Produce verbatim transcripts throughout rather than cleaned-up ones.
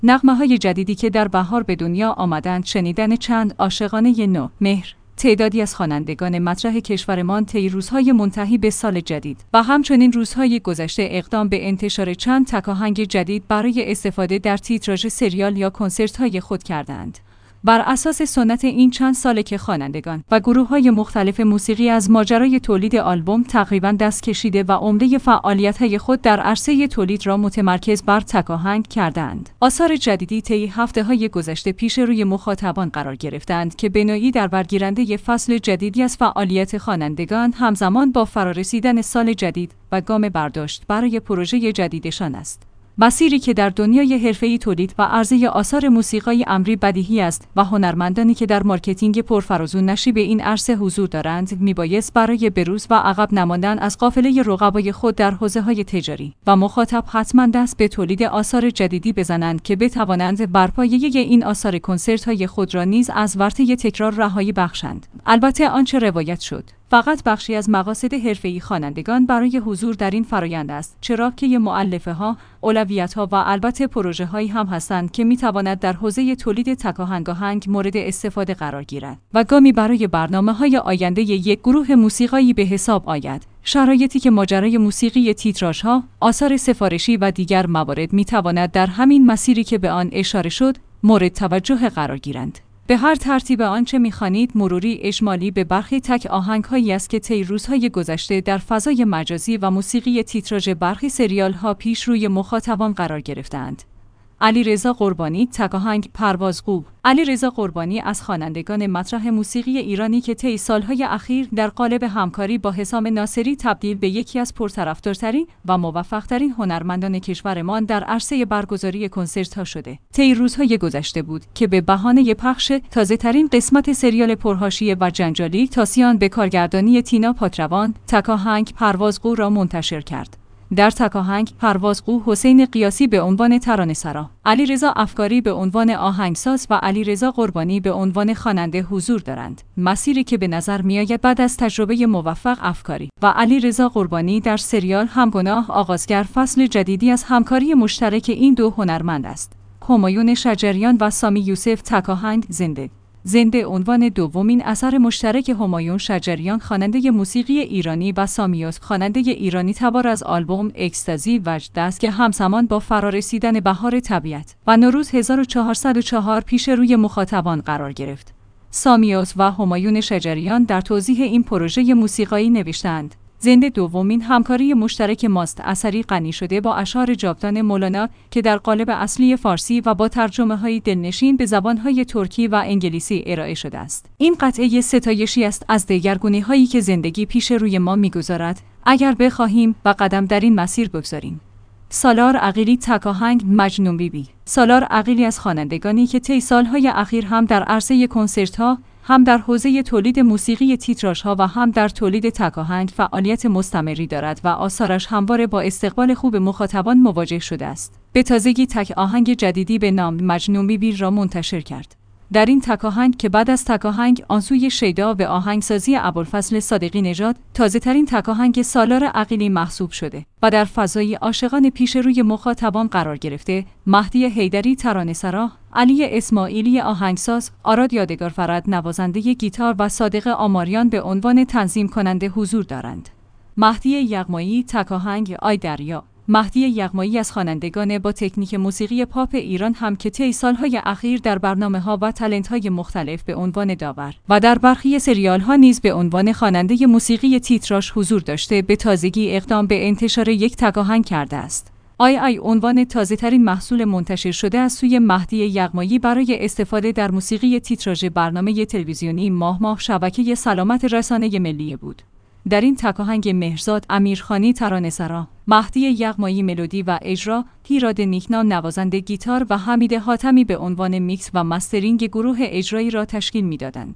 نغمه‌های جدیدی که در بهار به دنیا آمدند، شنیدن چند عاشقانه نو، مهر، تعدادی از خوانندگان مطرح کشورمان طی روزهای منتهی به سال جدید و همچنین روزهای گذشته اقدام به انتشار چند تکاهنگ جدید برای استفاده در تیتراژ سریال یا کنسرت‌های خود کردند. بر اساس سنت این چند ساله که خوانندگان و گروه‌های مختلف موسیقی از ماجرای تولید آلبوم تقریباً دست کشیده و عمده فعالیت‌های خود در عرصه تولید را متمرکز بر تکاهنگ کردند. آثار جدیدی طی هفته‌های گذشته پیش روی مخاطبان قرار گرفتند که به نوعی در برگیرنده فصل جدیدی از فعالیت خوانندگان همزمان با فرارسیدن سال جدید و گام برداشت برای پروژه جدیدشان است. مسیری که در دنیای حرفه‌ای تولید و عرضه آثار موسیقایی امری بدیهی است و هنرمندانی که در مارکتینگ پرفراز و نشیب این عرصه حضور دارند میبایست برای بروز و عقب نماندن از قافله رقبای خود در حوزه‌های تجاری و مخاطب حتما دست به تولید آثار جدیدی بزنند که بتوانند بر پایه این آثار کنسرت‌های خود را نیز از ورطه تکرار رهایی بخشند. البته آنچه روایت شد فقط بخشی از مقاصد حرفه‌ای خوانندگان برای حضور در این فرایند است، چرا که مؤلفه‌ها، اولویت‌ها و البته پروژه‌هایی هم هستند که می‌تواند در حوزه تولید تکاهنگاهنگ مورد استفاده قرار گیرد و گامی برای برنامه‌های آینده یک گروه موسیقایی به حساب آید. شرایطی که ماجرای موسیقی تیتراژها، آثار سفارشی و دیگر موارد می‌تواند در همین مسیری که به آن اشاره شد، مورد توجه قرار گیرند. به هر ترتیب آنچه می‌خوانید مروری اجمالی به برخی تک آهنگ‌هایی است که طی روزهای گذشته در فضای مجازی و موسیقی تیتراژ برخی سریال‌ها پیش روی مخاطبان قرار گرفتند. علیرضا قربانی، تکاهنگ پروازگو. علیرضا قربانی از خوانندگان مطرح موسیقی ایرانی که طی سالهای اخیر در قالب همکاری با حسام ناصری تبدیل به یکی از پرطرفدارترین و موفق‌ترین هنرمندان کشورمان در عرصه برگزاری کنسرت‌ها شده. طی روزهای گذشته بود که به بهانه پخش تازه‌ترین قسمت سریال پرحاشیه و جنجالی تاسیان به کارگردانی تینا پاکروان، تکاهنگ پروازگو را منتشر کرد. در تکاهنگ پروازگو حسین قیاسی به عنوان ترانه‌سرا، علیرضا افکاری به عنوان آهنگساز و علیرضا قربانی به عنوان خواننده حضور دارند. مسیری که به نظر می‌آید بعد از تجربه موفق افکاری و علیرضا قربانی در سریال همگناه آغازگر فصل جدیدی از همکاری مشترک این دو هنرمند است. همایون شجریان و سامی یوسف، تکاهنگ زنده. زنده عنوان دومین اثر مشترک همایون شجریان خواننده موسیقی ایرانی و سامی یوسف خواننده ایرانی تبار از آلبوم اکستازی وجد است که همزمان با فرارسیدن بهار طبیعت و نوروز هزار و چهارصد و چهار پیش روی مخاطبان قرار گرفت. سامی یوسف و همایون شجریان در توضیح این پروژه موسیقایی نوشتند: زنده دومین همکاری مشترک ماست، اثری غنی شده با اشعار جاودان مولانا که در قالب اصلی فارسی و با ترجمه‌های دلنشین به زبان‌های ترکی و انگلیسی ارائه شده است. این قطعه ستایشی است از دگرگونی‌هایی که زندگی پیش روی ما می‌گذارد اگر بخواهیم و قدم در این مسیر بگذاریم. سالار عقیلی، تکاهنگ مجنون بیبی. سالار عقیلی از خوانندگانی که طی سال‌های اخیر هم در عرصه کنسرت‌ها، هم در حوزه تولید موسیقی تیتراژها و هم در تولید تکاهنگ فعالیت مستمری دارد و آثارش همواره با استقبال خوب مخاطبان مواجه شده است. به تازگی تک آهنگ جدیدی به نام مجنون بیبی را منتشر کرد. در این تکاهنگ که بعد از تکاهنگ آنسوی شیدا به آهنگسازی ابوالفضل صادقی نژاد تازه‌ترین تکاهنگ سالار عقیلی محسوب شده و در فضای عاشقانه پیش روی مخاطبان قرار گرفته، مهدی حیدری ترانه‌سرا، علی اسماعیلی آهنگساز، آراد یادگارفرد نوازنده گیتار و صادق آماریان به عنوان تنظیم کننده حضور دارند. مهدی یغمایی، تکاهنگ آی دریا. مهدی یغمایی از خوانندگان با تکنیک موسیقی پاپ ایران هم که طی سالهای اخیر در برنامه‌ها و تالنت‌های مختلف به عنوان داور و در برخی سریال‌ها نیز به عنوان خواننده موسیقی تیتراژ حضور داشته، به تازگی اقدام به انتشار یک تکاهنگ کرده است. آی آی عنوان تازه‌ترین محصول منتشر شده از سوی مهدی یغمایی برای استفاده در موسیقی تیتراژ برنامه تلویزیونی ماه ماه شبکه سلامت رسانه ملی بود. در این تکاهنگ مهرزاد امیرخانی ترانه‌سرا، مهدی یغمایی ملودی و اجرا، هیراد نیکنا نوازنده گیتار و حمید حاتمی به عنوان میکس و مسترینگ گروه اجرایی را تشکیل می‌دادند.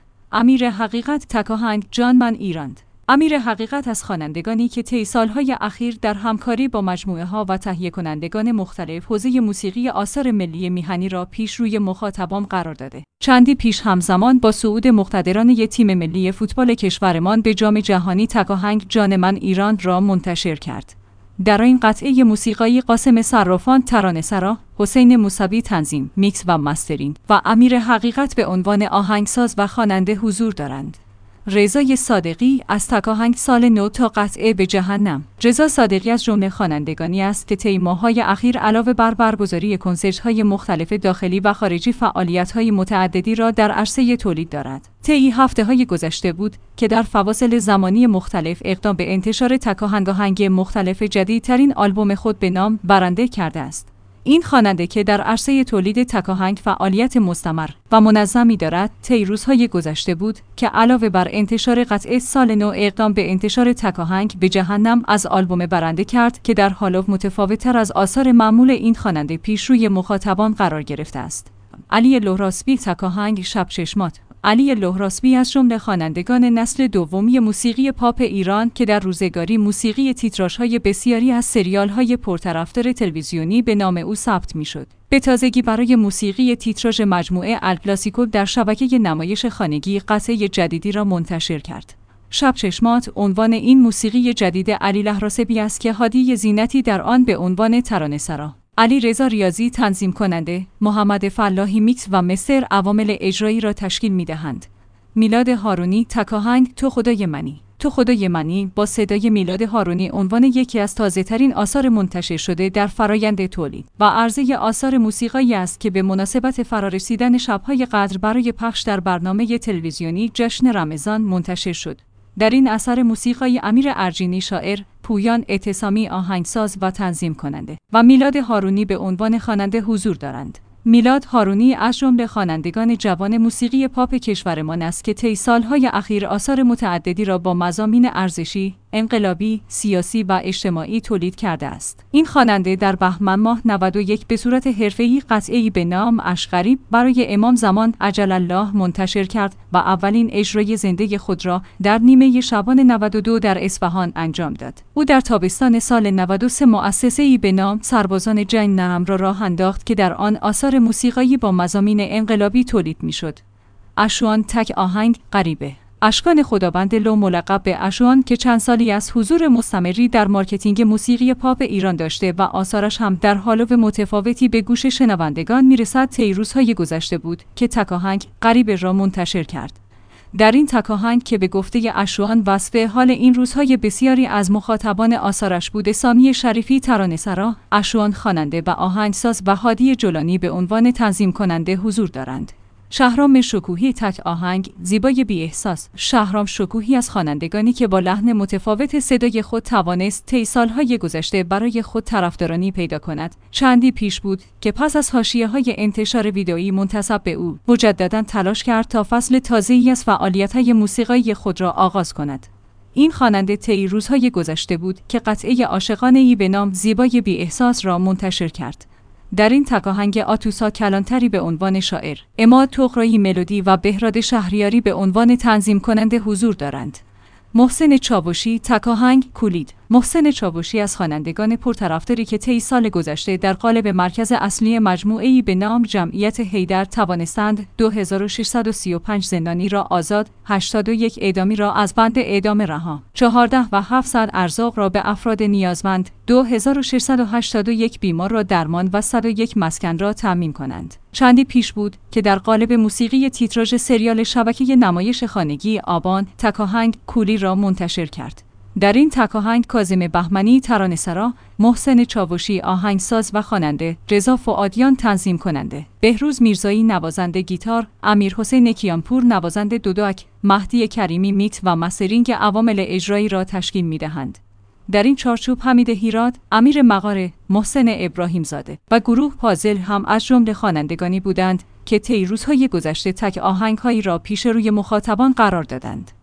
امیر حقیقت، تکاهنگ جان من ایراند. امیر حقیقت از خوانندگانی که طی سالهای اخیر در همکاری با مجموعه‌ها و تهیه کنندگان مختلف حوزه موسیقی آثار ملی میهنی را پیش روی مخاطبان قرار داده. چندی پیش همزمان با صعود مقتدران یک تیم ملی فوتبال کشورمان به جام جهانی تکاهنگ جان من ایران را منتشر کرد. در این قطعه موسیقایی قاسم صرافان ترانه‌سرا، حسین موسوی تنظیم، میکس و مسترینگ و امیر حقیقت به عنوان آهنگساز و خواننده حضور دارند. رضای صادقی از تک آهنگ سال نو تا قطعه به جهنم. رضا صادقی از جمله خوانندگانی است که طی ماه‌های اخیر علاوه بر برگزاری کنسرت‌های مختلف داخلی و خارجی فعالیت‌های متعددی را در عرصه تولید دارد. طی هفته‌های گذشته بود که در فواصل زمانی مختلف اقدام به انتشار تک آهنگ مختلف جدیدترین آلبوم خود به نام برنده کرده است. این خواننده که در عرصه تولید تک آهنگ فعالیت مستمر و منظمی دارد، طی روزهای گذشته بود که علاوه بر انتشار قطعه سال نو اقدام به انتشار تک آهنگ به جهنم از آلبوم برنده کرد که در حال متفاوت‌تر از آثار معمول این خواننده پیش روی مخاطبان قرار گرفته است. علی لهراسبی تک آهنگ شب چشمات. علی لهراسبی از جمله خوانندگان نسل دومی موسیقی پاپ ایران که در روزگاری موسیقی تیتراژهای بسیاری از سریال‌های پرطرفدار تلویزیونی به نام او ثبت می‌شد. به تازگی برای موسیقی تیتراژ مجموعه الکلاسیکو در شبکه نمایش خانگی قطعه جدیدی را منتشر کرد. شب چشمات عنوان این موسیقی جدید علی لهراسبی است که هادی زینتی در آن به عنوان ترانه‌سرا، علی رضا ریاضی تنظیم کننده، محمد فلاحی میکس و مستر عوامل اجرایی را تشکیل می‌دهند. میلاد هارونی تک آهنگ تو خدای منی. تو خدای منی با صدای میلاد هارونی عنوان یکی از تازه‌ترین آثار منتشر شده در فرایند تولید و عرضه آثار موسیقایی است که به مناسبت فرارسیدن شب‌های قدر برای پخش در برنامه تلویزیونی جشن رمضان منتشر شد. در این اثر موسیقایی امیر ارجینی شاعر، پویان اعتصامی آهنگساز و تنظیم کننده و میلاد هارونی به عنوان خواننده حضور دارند. میلاد هارونی از جمله خوانندگان جوان موسیقی پاپ کشورمان است که طی سالهای اخیر آثار متعددی را با مضامین ارزشی، انقلابی، سیاسی و اجتماعی تولید کرده است. این خواننده در بهمن ماه نود و یک به صورت حرفه‌ای قطعه‌ای به نام عشق غریب برای امام زمان عجل الله منتشر کرد و اولین اجرای زنده خود را در نیمه شعبان نود و دو در اصفهان انجام داد. او در تابستان سال نود و سه مؤسسه‌ای به نام سربازان جنگ نرم را راه انداخت که در آن آثار موسیقایی با مضامین انقلابی تولید می‌شد. اشوان تک آهنگ غریبه. اشکان خداوند لو ملقب به اشوان که چند سالی از حضور مستمری در مارکتینگ موسیقی پاپ ایران داشته و آثارش هم در حالو متفاوتی به گوش شنوندگان میرسد، طی روزهای گذشته بود که تک آهنگ غریبه را منتشر کرد. در این تک آهنگ که به گفته اشوان وصف حال این روزهای بسیاری از مخاطبان آثارش بوده، سامی شریفی ترانه‌سرا، اشوان خواننده و آهنگساز و هادی جولانی به عنوان تنظیم کننده حضور دارند. شهرام شکوهی تک آهنگ زیبای بی احساس. شهرام شکوهی از خوانندگانی که با لحن متفاوت صدای خود توانست طی سالهای گذشته برای خود طرفدارانی پیدا کند. چندی پیش بود که پس از حاشیه‌های انتشار ویدئویی منتسب به او، مجدداً تلاش کرد تا فصل تازه‌ای از فعالیت‌های موسیقایی خود را آغاز کند. این خواننده طی روزهای گذشته بود که قطعه عاشقانه‌ای به نام زیبای بی احساس را منتشر کرد. در این تک آهنگ آتوسا کلانتری به عنوان شاعر، عماد طغرایی ملودی و بهراد شهریاری به عنوان تنظیم کننده حضور دارند. محسن چاوشی تک آهنگ کولید. محسن چاوشی از خوانندگان پرطرفداری که طی سال گذشته در قالب مرکز اصلی مجموعه‌ای به نام جمعیت حیدر توانستند دو هزار و ششصد و سی و پنج زندانی را آزاد، هشتاد و یک اعدامی را از بند اعدام رها، چهارده و هفتصد ارزاق را به افراد نیازمند، دو هزار و ششصد و هشتاد و یک بیمار را درمان و صد و یک مسکن را تامین کنند. چندی پیش بود که در قالب موسیقی تیتراژ سریال شبکه نمایش خانگی آبان تک آهنگ کولی را منتشر کرد. در این تک آهنگ کاظم بهمنی ترانه‌سرا، محسن چاوشی آهنگساز و خواننده، رضا فؤادیان تنظیم کننده، بهروز میرزایی نوازنده گیتار، امیرحسین کیانپور نوازنده دودک، مهدی کریمی میت و مسترینگ عوامل اجرایی را تشکیل می‌دهند. در این چارچوب حمید هیراد، امیر مغاره، محسن ابراهیم زاده و گروه پازل هم از جمله خوانندگانی بودند که طی روزهای گذشته تک آهنگ‌هایی را پیش روی مخاطبان قرار دادند.